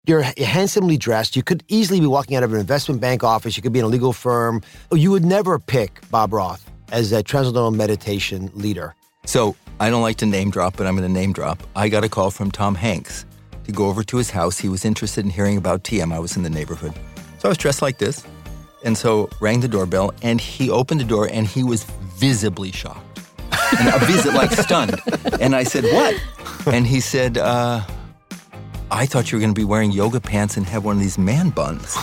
You're handsomely dressed. You could easily be walking out of an investment bank office. You could be in a legal firm. You would never pick Bob Roth as a Transcendental Meditation leader. So I don't like to name drop, but I'm going to name drop. I got a call from Tom Hanks to go over to his house. He was interested in hearing about TM. I was in the neighborhood. So I was dressed like this. And so rang the doorbell, and he opened the door, and he was visibly shocked. And like stunned. And I said, what? And he said, I thought you were going to be wearing yoga pants and have one of these man buns.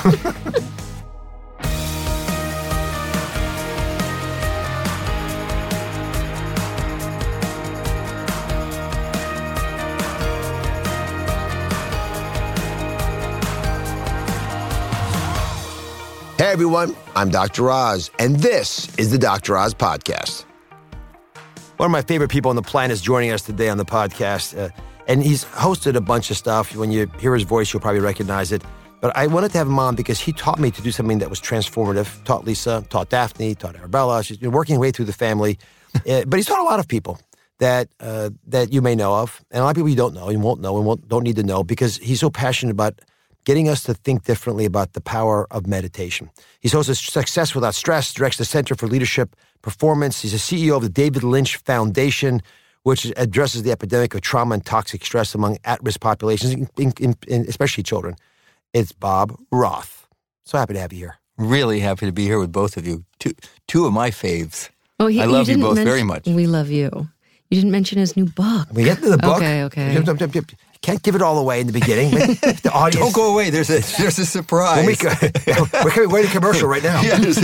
Hey everyone, I'm Dr. Oz, and this is the Dr. Oz Podcast. One of my favorite people on the planet is joining us today on the podcast, and he's hosted a bunch of stuff. When you hear his voice, you'll probably recognize it. But I wanted to have him on because he taught me to do something that was transformative. Taught Lisa, taught Daphne, taught Arabella. She's been working her way through the family. But he's taught a lot of people that you may know of, and a lot of people you don't know, you won't know, and don't need to know, because he's so passionate about getting us to think differently about the power of meditation. He's hosted Success Without Stress, directs the Center for Leadership Performance. He's a CEO of the David Lynch Foundation, which addresses the epidemic of trauma and toxic stress among at-risk populations, especially children. It's Bob Roth. So happy to have you here. Really happy to be here with both of you. Two of my faves. Oh, I love you both very much. We love you. You didn't mention his new book. We get to the book. Okay. Can't give it all away in the beginning. The audience. Don't go away. There's a surprise. We're in a commercial right now. Yeah, there's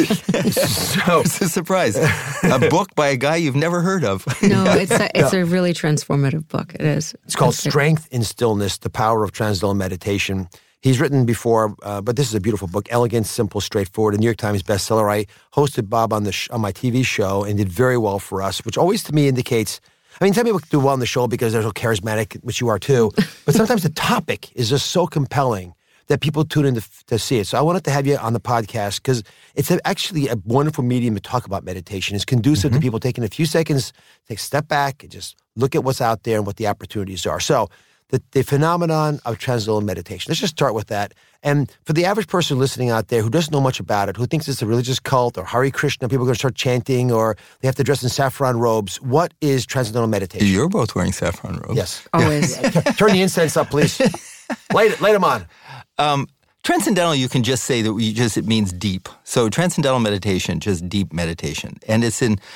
a surprise. A book by a guy you've never heard of. No, it's a really transformative book. It is. It's called Strength in Stillness, The Power of Transcendental Meditation. He's written before, but this is a beautiful book, elegant, simple, straightforward, a New York Times bestseller. I hosted Bob on my TV show and did very well for us, which always to me indicates, I mean, some people do well on the show because they're so charismatic, which you are too, but sometimes the topic is just so compelling that people tune in to see it. So I wanted to have you on the podcast because it's actually a wonderful medium to talk about meditation. It's conducive to people taking a few seconds, take a step back, and just look at what's out there and what the opportunities are. So the phenomenon of transcendental meditation. Let's just start with that. And for the average person listening out there who doesn't know much about it, who thinks it's a religious cult or Hare Krishna, people are going to start chanting or they have to dress in saffron robes. What is transcendental meditation? You're both wearing saffron robes. Yes. Always. Turn the incense up, please. Light them on. Transcendental, you can just say that it means deep. So transcendental meditation, just deep meditation. And it's in,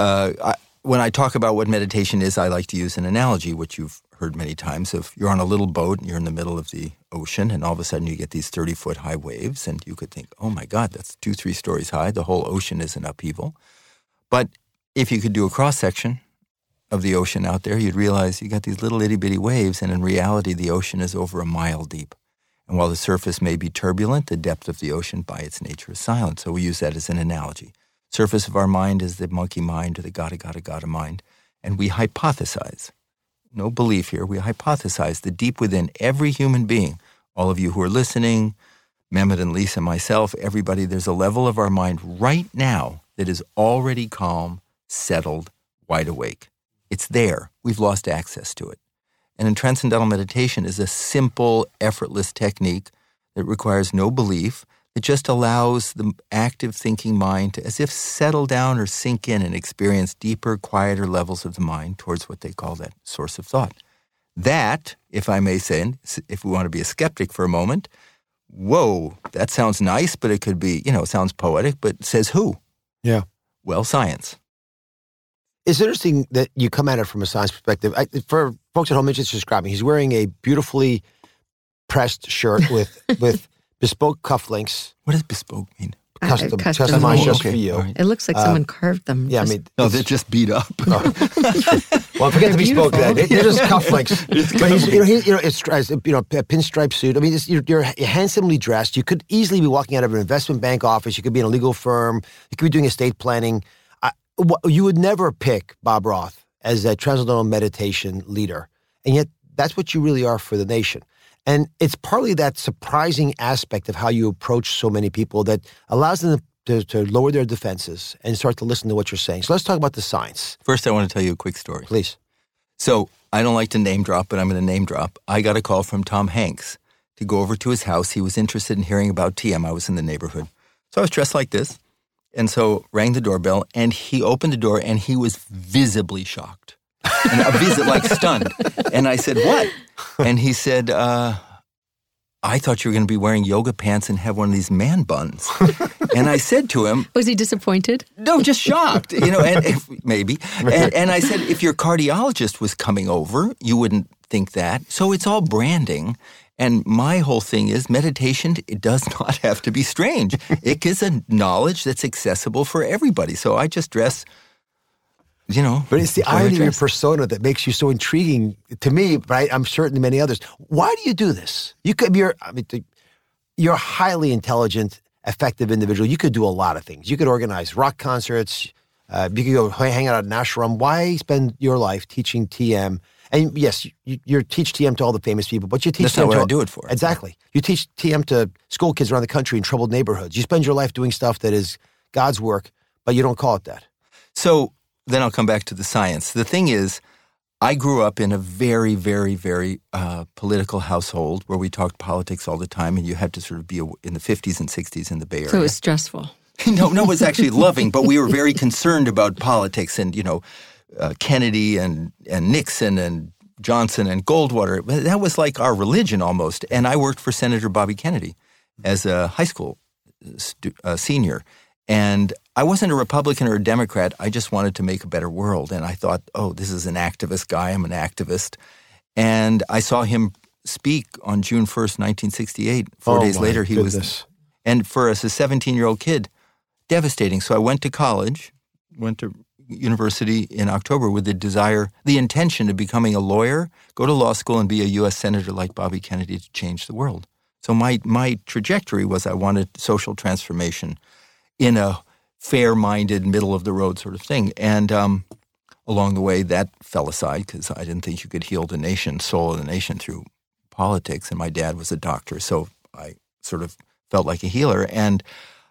when I talk about what meditation is, I like to use an analogy, which you've heard many times, of you're on a little boat and you're in the middle of the ocean and all of a sudden you get these 30-foot high waves and you could think, oh my God, that's 2-3 stories high. The whole ocean is in upheaval. But if you could do a cross-section of the ocean out there, you'd realize you got these little itty-bitty waves, and in reality, the ocean is over a mile deep. And while the surface may be turbulent, the depth of the ocean by its nature is silent. So we use that as an analogy. Surface of our mind is the monkey mind or the gotta mind. And we hypothesize. No belief here. We hypothesize that deep within every human being, all of you who are listening, Mehmet and Lisa, myself, everybody, there's a level of our mind right now that is already calm, settled, wide awake. It's there. We've lost access to it. And in transcendental meditation is a simple, effortless technique that requires no belief. It just allows the active thinking mind to as if settle down or sink in and experience deeper, quieter levels of the mind towards what they call that source of thought. That, if I may say, if we want to be a skeptic for a moment, whoa, that sounds nice, but it could be, it sounds poetic, but says who? Yeah. Well, science. It's interesting that you come at it from a science perspective. For folks at home, just describing, he's wearing a beautifully pressed shirt with bespoke cufflinks. What does bespoke mean? Customized just for you. Right. It looks like someone carved them. Yeah, no, they're just beat up. Well, forget the bespoke. They're just cufflinks. But it's a pinstripe suit. I mean, you're handsomely dressed. You could easily be walking out of an investment bank office. You could be in a legal firm. You could be doing estate planning. You would never pick Bob Roth as a transcendental meditation leader, and yet that's what you really are for the nation. And it's partly that surprising aspect of how you approach so many people that allows them to lower their defenses and start to listen to what you're saying. So let's talk about the science. First, I want to tell you a quick story. Please. So I don't like to name drop, but I'm going to name drop. I got a call from Tom Hanks to go over to his house. He was interested in hearing about TM. I was in the neighborhood. So I was dressed like this. And so rang the doorbell, and he opened the door, and he was visibly shocked. And like stunned. And I said, what? And he said, I thought you were going to be wearing yoga pants and have one of these man buns. And I said to him... Was he disappointed? No, just shocked, maybe. And I said, if your cardiologist was coming over, you wouldn't think that. So it's all branding. And my whole thing is meditation, it does not have to be strange. It is a knowledge that's accessible for everybody. So I just dress... But it's the irony of your persona that makes you so intriguing to me, right? I'm certain to many others. Why do you do this? You're a highly intelligent, effective individual. You could do a lot of things. You could organize rock concerts. You could go hang out at an ashram. Why spend your life teaching TM? And yes, you teach TM to all the famous people, but you teach That's TM not what I do it for. Exactly. You teach TM to school kids around the country in troubled neighborhoods. You spend your life doing stuff that is God's work, but you don't call it that. So... Then I'll come back to the science. The thing is, I grew up in a very, very, very political household where we talked politics all the time, and you had to sort of be in the 50s and 60s in the Bay Area. So it was stressful. No, it was actually loving, but we were very concerned about politics and, Kennedy and Nixon and Johnson and Goldwater. That was like our religion almost. And I worked for Senator Bobby Kennedy as a high school senior. And I wasn't a Republican or a Democrat. I just wanted to make a better world. And I thought, this is an activist guy. I'm an activist. And I saw him speak on June 1st, 1968. 4 days later, he was. And for us, a 17-year-old kid, devastating. So I went to college, went to university in October with the intention of becoming a lawyer, go to law school, and be a U.S. senator like Bobby Kennedy to change the world. So my trajectory was I wanted social transformation in a fair-minded, middle-of-the-road sort of thing. And along the way, that fell aside because I didn't think you could heal the nation, soul of the nation through politics. And my dad was a doctor, so I sort of felt like a healer. And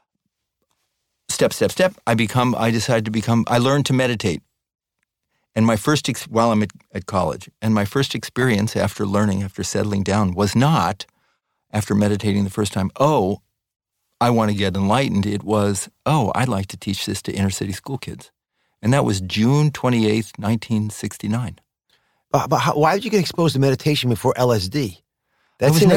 step, I learned to meditate. And my first, while I'm at college, and my first experience after settling down was not, after meditating the first time, I want to get enlightened. It was, I'd like to teach this to inner city school kids. And that was June 28th, 1969. But why did you get exposed to meditation before LSD? I was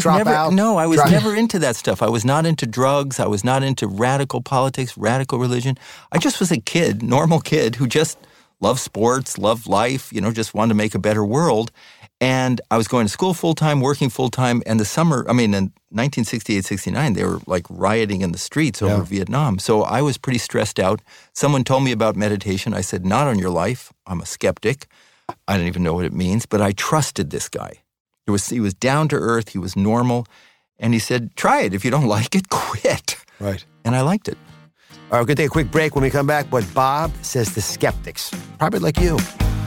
never into that stuff. I was not into drugs. I was not into radical politics, radical religion. I just was a kid, normal kid, who just loved sports, loved life, just wanted to make a better world. And I was going to school full-time, working full-time, and in 1968-69, they were like rioting in the streets over Vietnam. So I was pretty stressed out. Someone told me about meditation. I said, not on your life. I'm a skeptic. I don't even know what it means, but I trusted this guy. He was down to earth. He was normal. And he said, try it. If you don't like it, quit. Right. And I liked it. All right, we're going to take a quick break. When we come back, what Bob says to skeptics, probably like you.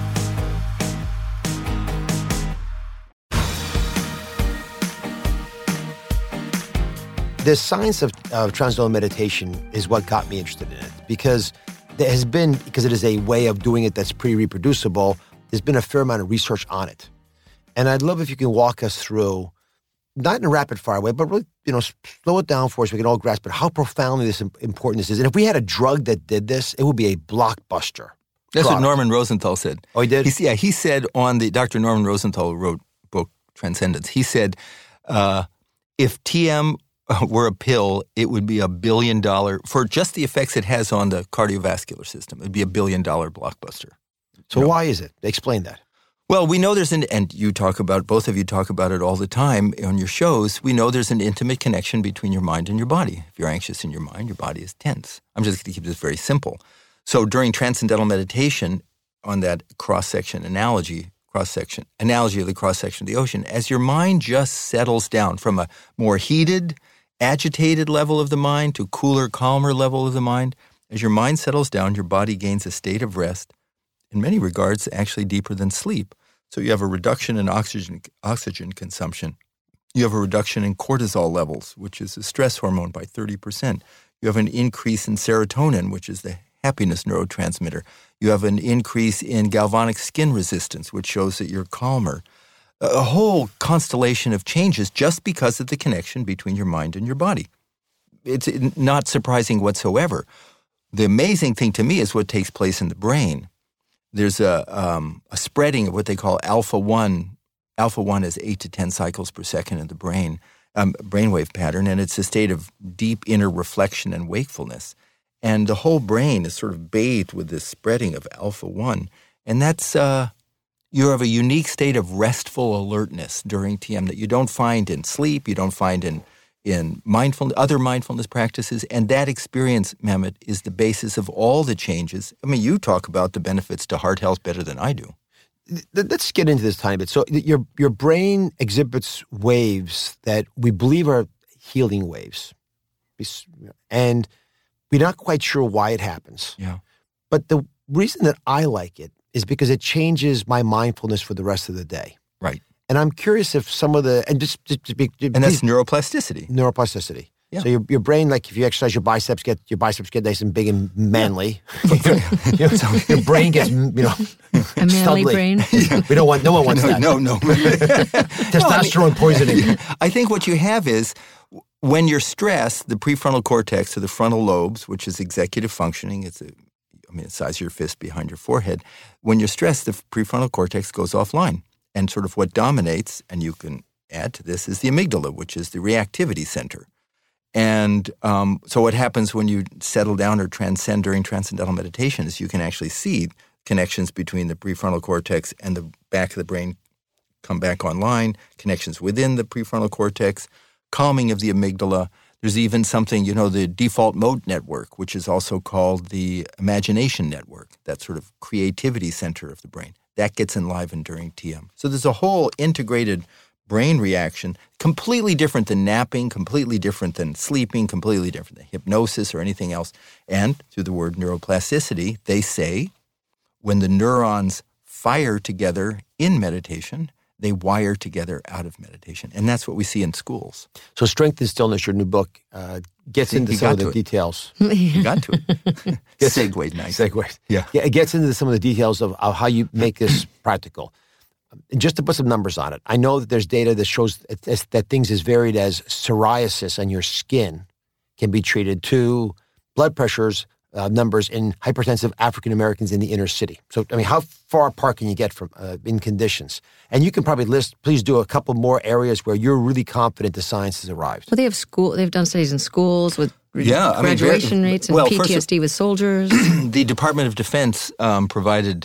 The science of transcendental meditation is what got me interested in it because it is a way of doing it that's pretty reproducible, there's been a fair amount of research on it. And I'd love if you can walk us through, not in a rapid fire way, but really, slow it down for us so we can all grasp it, how profoundly important this is. And if we had a drug that did this, it would be a blockbuster. That's what Norman Rosenthal said. Oh, he did? He said Dr. Norman Rosenthal wrote book Transcendence. He said, if TM were a pill, it would be $1 billion, for just the effects it has on the cardiovascular system, it'd be $1 billion blockbuster. So why is it? Explain that. Well, we know and both of you talk about it all the time on your shows, we know there's an intimate connection between your mind and your body. If you're anxious in your mind, your body is tense. I'm just going to keep this very simple. So during transcendental meditation, on that analogy of the cross-section of the ocean, as your mind just settles down from a more heated, agitated level of the mind to cooler, calmer level of the mind, as your mind settles down, your body gains a state of rest, in many regards actually deeper than sleep. So you have a reduction in oxygen consumption. You have a reduction in cortisol levels, which is a stress hormone, by 30%. You have an increase in serotonin, which is the happiness neurotransmitter. You have an increase in galvanic skin resistance, which shows that you're calmer. a whole constellation of changes just because of the connection between your mind and your body. It's not surprising whatsoever. The amazing thing to me is what takes place in the brain. There's a spreading of what they call alpha-1. Alpha-1 is 8 to 10 cycles per second in the brain, brainwave pattern, and it's a state of deep inner reflection and wakefulness. And the whole brain is sort of bathed with this spreading of alpha-1. And that's, you have a unique state of restful alertness during TM that you don't find in sleep, you don't find in other mindfulness practices. And that experience, Mehmet, is the basis of all the changes. I mean, you talk about the benefits to heart health better than I do. Let's get into this tiny bit. So your brain exhibits waves that we believe are healing waves. And we're not quite sure why it happens. Yeah. But the reason that I like it is because it changes my mindfulness for the rest of the day. Right. And I'm curious if some of the, and that's neuroplasticity. Neuroplasticity. Yeah. So your brain, like if you exercise your biceps get nice and big and manly. Yeah. So your brain gets, a manly stubbly. brain. We don't want, no one wants that. No. Testosterone poisoning. I think what you have is when you're stressed, the prefrontal cortex or the frontal lobes, which is executive functioning, it's the size of your fist behind your forehead. When you're stressed, the prefrontal cortex goes offline. And sort of what dominates, and you can add to this, is the amygdala, which is the reactivity center. And so what happens when you settle down or transcend during transcendental meditation is you can actually see connections between the prefrontal cortex and the back of the brain come back online, connections within the prefrontal cortex, calming of the amygdala. There's even something, the default mode network, which is also called the imagination network, that sort of creativity center of the brain. That gets enlivened during TM. So there's a whole integrated brain reaction, completely different than napping, completely different than sleeping, completely different than hypnosis or anything else. And through the word neuroplasticity, they say when the neurons fire together in meditation, they wire together out of meditation. And that's what we see in schools. So Strength and Stillness, your new book, gets into some of the details. You got to it. Segued nice. Segued. Yeah. It gets into some of the details of how you make this practical. And just to put some numbers on it, I know that there's data that shows that things as varied as psoriasis on your skin can be treated to blood pressures numbers in hypertensive African Americans in the inner city. So, how far apart can you get from in conditions? And you can probably please do a couple more areas where you're really confident the science has arrived. Well, they've done studies in schools with graduation rates and PTSD with soldiers. The Department of Defense provided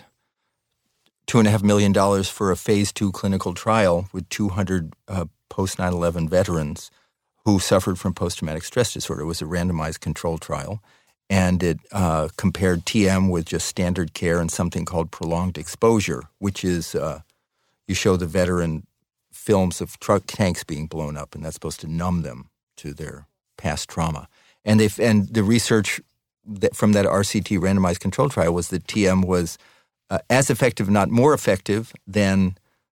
$2.5 million for a phase 2 clinical trial with 200 post 9/11 veterans who suffered from post-traumatic stress disorder. It was a randomized control trial. And it compared TM with just standard care and something called prolonged exposure, which is you show the veteran films of truck tanks being blown up, and that's supposed to numb them to their past trauma. And the research from that RCT randomized control trial was that TM was as effective, not more effective than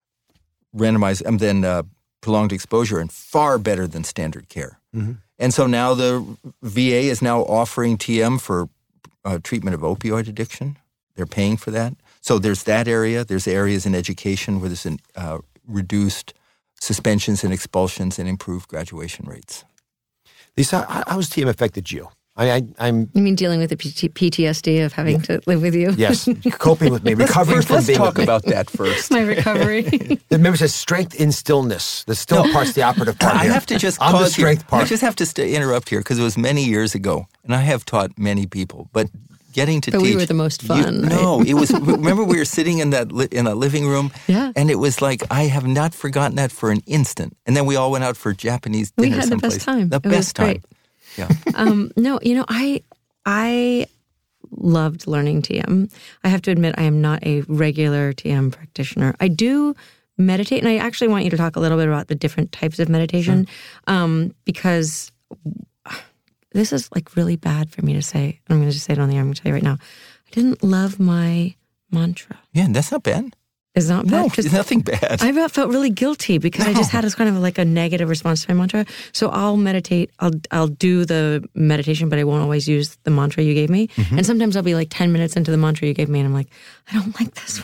prolonged exposure, and far better than standard care. Mm-hmm. And so now the VA is now offering TM for treatment of opioid addiction. They're paying for that. So there's that area. There's areas in education where there's reduced suspensions and expulsions and improved graduation rates. Lisa, how has TM affected you? I'm. You mean dealing with the PTSD of having to live with you? Yes, coping with me, recovering from being with me. Let's talk about that first. My recovery. Remember, it says strength in stillness. The still part's the operative part here. I have to just on the strength part. I just have to interrupt here because it was many years ago, and I have taught many people, but getting to teach. But we were the most fun. No, it was. Remember, we were sitting in a living room, and it was like I have not forgotten that for an instant. And then we all went out for Japanese dinner. We had someplace. The best time. The best time. Great. Yeah. No, I loved learning TM. I have to admit, I am not a regular TM practitioner. I do meditate, and I actually want you to talk a little bit about the different types of meditation, because this is like really bad for me to say. I'm going to just say it on the air. I'm going to tell you right now. I didn't love my mantra. Yeah, that's not bad. It's not bad. No, it's nothing bad. I felt really guilty because I just had this kind of like a negative response to my mantra. So I'll meditate. I'll do the meditation, but I won't always use the mantra you gave me. Mm-hmm. And sometimes I'll be like 10 minutes into the mantra you gave me, and I'm like, I don't like this one.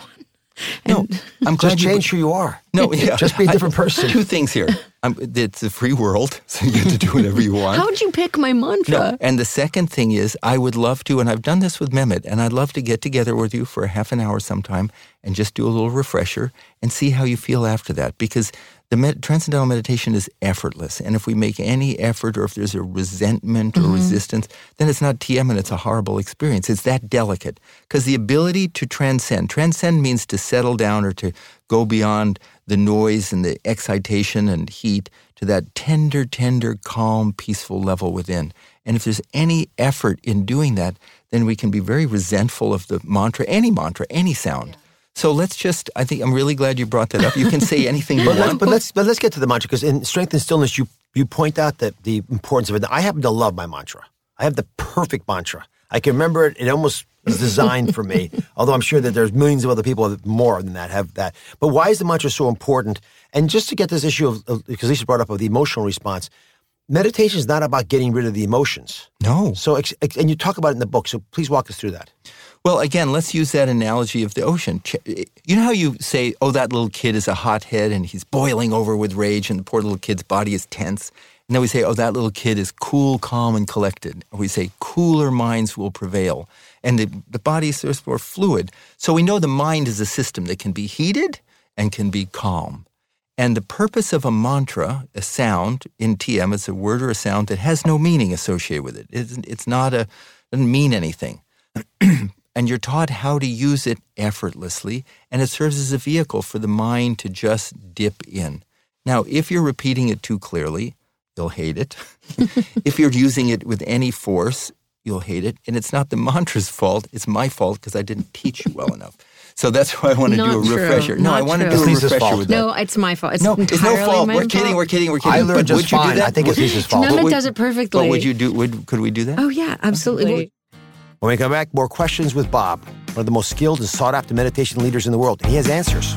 No, I'm glad Just change who you are. No, yeah. Just be a different person. Two things here. It's a free world, so you get to do whatever you want. How'd you pick my mantra? No. And the second thing is, I would love to, and I've done this with Mehmet, and I'd love to get together with you for a half an hour sometime and just do a little refresher and see how you feel after that. Because the Transcendental Meditation is effortless. And if we make any effort or if there's a resentment or resistance, then it's not TM and it's a horrible experience. It's that delicate. Because the ability to transcend means to settle down or to go beyond the noise and the excitation and heat to that tender, calm, peaceful level within. And if there's any effort in doing that, then we can be very resentful of the mantra, any sound. So let's I think I'm really glad you brought that up. You can say anything you want. But let's get to the mantra, because in Strength and Stillness, you point out that the importance of it. I happen to love my mantra. I have the perfect mantra. I can remember it. It almost is designed for me, although I'm sure that there's millions of other people that more than that have that. But why is the mantra so important? And just to get this issue of because Lisa brought up of the emotional response, meditation is not about getting rid of the emotions. No. So, and you talk about it in the book, so please walk us through that. Well, again, let's use that analogy of the ocean. You know how you say, oh, that little kid is a hothead and he's boiling over with rage and the poor little kid's body is tense. And then we say, oh, that little kid is cool, calm, and collected. Or we say, cooler minds will prevail. And the body is sort of more fluid. So we know the mind is a system that can be heated and can be calm. And the purpose of a mantra, a sound, in TM, it's a word or a sound that has no meaning associated with it. It's not doesn't mean anything. And you're taught how to use it effortlessly, and it serves as a vehicle for the mind to just dip in. Now, if you're repeating it too clearly, you'll hate it. If you're using it with any force, you'll hate it. And it's not the mantra's fault. It's my fault because I didn't teach you well enough. So that's why I want to do a refresher. No, I want to do a refresher with that. No, it's my fault. It's no fault. We're kidding. I learned just fine. I think it's Lisa's fault. Mehmet does it perfectly. What would you do? Could we do that? Oh, yeah, absolutely. When we come back, more questions with Bob, one of the most skilled and sought-after meditation leaders in the world. And he has answers.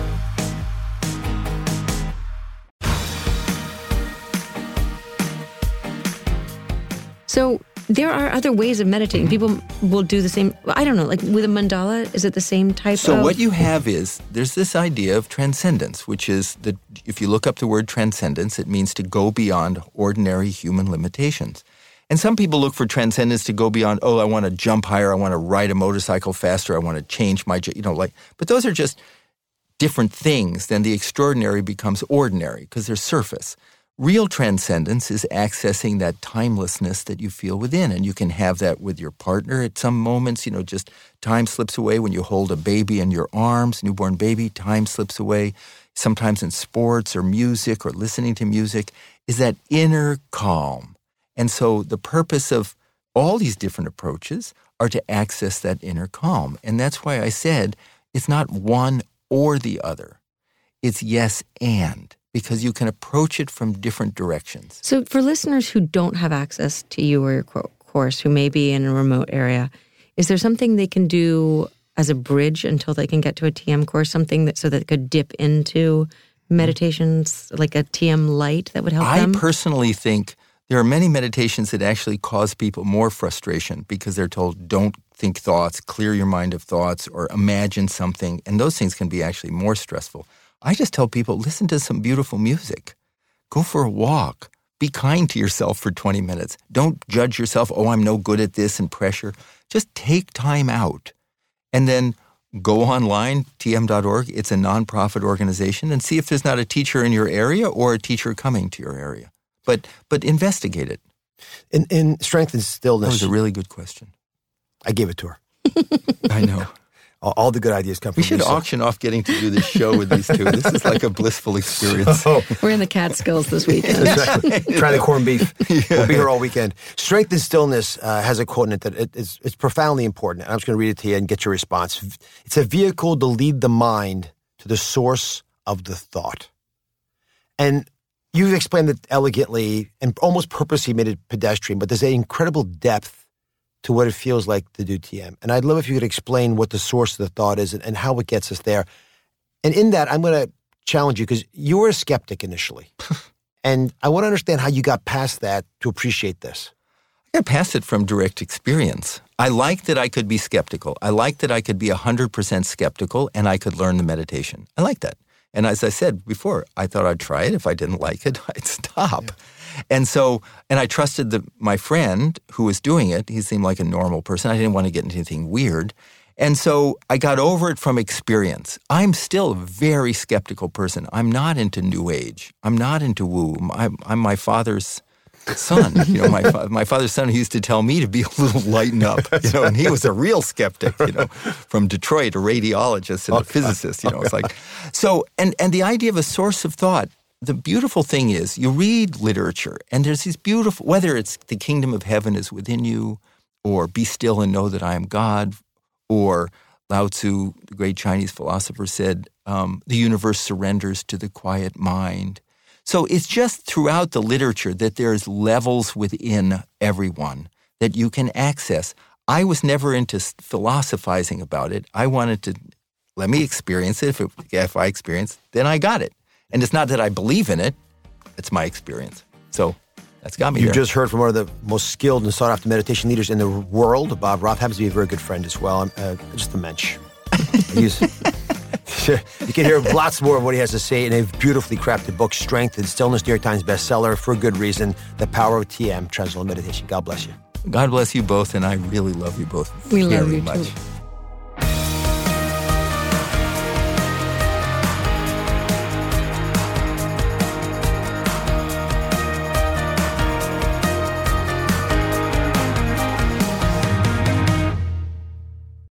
So there are other ways of meditating. People will do the same. I don't know, like with a mandala, is it the same type So what you have is, there's this idea of transcendence, which is that if you look up the word transcendence, it means to go beyond ordinary human limitations. And some people look for transcendence to go beyond, oh, I want to jump higher, I want to ride a motorcycle faster, I want to change my, but those are just different things. Then the extraordinary becomes ordinary because they're surface. Real transcendence is accessing that timelessness that you feel within. And you can have that with your partner at some moments, just time slips away when you hold a baby in your arms, newborn baby, time slips away. Sometimes in sports or music or listening to music is that inner calm. And so the purpose of all these different approaches are to access that inner calm. And that's why I said it's not one or the other. It's yes and, because you can approach it from different directions. So for listeners who don't have access to you or your course, who may be in a remote area, is there something they can do as a bridge until they can get to a TM course, something that so that could dip into meditations, like a TM light that would help them? I personally think there are many meditations that actually cause people more frustration because they're told, don't think thoughts, clear your mind of thoughts, or imagine something. And those things can be actually more stressful. I just tell people, listen to some beautiful music. Go for a walk. Be kind to yourself for 20 minutes. Don't judge yourself, oh, I'm no good at this, and pressure. Just take time out. And then go online, tm.org. It's a nonprofit organization, and see if there's not a teacher in your area or a teacher coming to your area. But investigate it. In Strength and Stillness. That was a really good question. I gave it to her. I know. All the good ideas come from Lisa. We should auction off getting to do this show with these two. This is like a blissful experience. We're in the Catskills this weekend. Exactly. Try the corned beef. Yeah. We'll be here all weekend. Strength and Stillness has a quote in it that it's profoundly important. I'm just going to read it to you and get your response. It's a vehicle to lead the mind to the source of the thought. And you've explained it elegantly and almost purposely made it pedestrian, but there's an incredible depth to what it feels like to do TM. And I'd love if you could explain what the source of the thought is and how it gets us there. And in that, I'm going to challenge you because you were a skeptic initially. And I want to understand how you got past that to appreciate this. I passed it from direct experience. I liked that I could be skeptical. I liked that I could be 100% skeptical and I could learn the meditation. I like that. And as I said before, I thought I'd try it. If I didn't like it, I'd stop. Yeah. And I trusted my friend who was doing it. He seemed like a normal person. I didn't want to get into anything weird. And so I got over it from experience. I'm still a very skeptical person. I'm not into New Age. I'm not into woo. I'm my father's son. My father's son who used to tell me to be a little lighten up, and he was a real skeptic, from Detroit, a radiologist and a physicist, It's like, so, and the idea of a source of thought, the beautiful thing is you read literature and there's these beautiful, whether it's the kingdom of heaven is within you or be still and know that I am God, or Lao Tzu, the great Chinese philosopher, said, the universe surrenders to the quiet mind. So it's just throughout the literature that there's levels within everyone that you can access. I was never into philosophizing about it. I wanted to let me experience it. If I experience, then I got it. And it's not that I believe in it. It's my experience. So that's got me there. You just heard from one of the most skilled and sought-after meditation leaders in the world. Bob Roth happens to be a very good friend as well. Just a mensch. You can hear lots more of what he has to say in a beautifully crafted book, Strength and Stillness, New York Times bestseller, for good reason, The Power of TM, Transcendental Meditation. God bless you. God bless you both, and I really love you both we very love you much. Too.